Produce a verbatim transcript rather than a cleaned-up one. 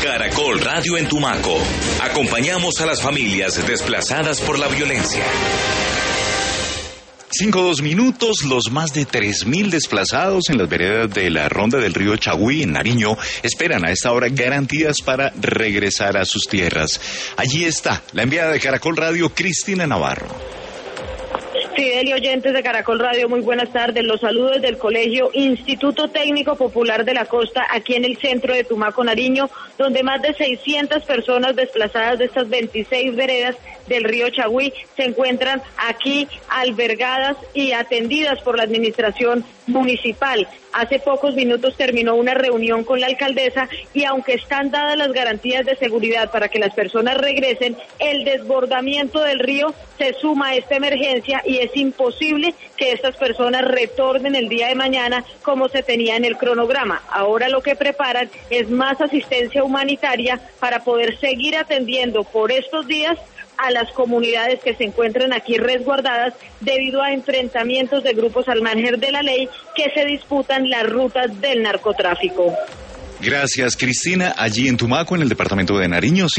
Caracol Radio en Tumaco. Acompañamos a las familias desplazadas por la violencia. Cinco dos minutos, los más de tres mil desplazados en las veredas de la ronda del río Chagüí, en Nariño, esperan a esta hora garantías para regresar a sus tierras. Allí está la enviada de Caracol Radio, Cristina Navarro. Fidel y oyentes de Caracol Radio, muy buenas tardes. Los saludos del Colegio Instituto Técnico Popular de la Costa, aquí en el centro de Tumaco, Nariño, donde más de seiscientas personas desplazadas de estas veintiséis veredas del río Chagüí se encuentran aquí albergadas y atendidas por la administración municipal. Hace pocos minutos terminó una reunión con la alcaldesa y aunque están dadas las garantías de seguridad para que las personas regresen, el desbordamiento del río se suma a esta emergencia y es imposible que estas personas retornen el día de mañana como se tenía en el cronograma. Ahora lo que preparan es más asistencia humanitaria para poder seguir atendiendo por estos días a las comunidades que se encuentran aquí resguardadas debido a enfrentamientos de grupos al margen de la ley que se disputan las rutas del narcotráfico. Gracias, Cristina. Allí en Tumaco, en el departamento de Nariño.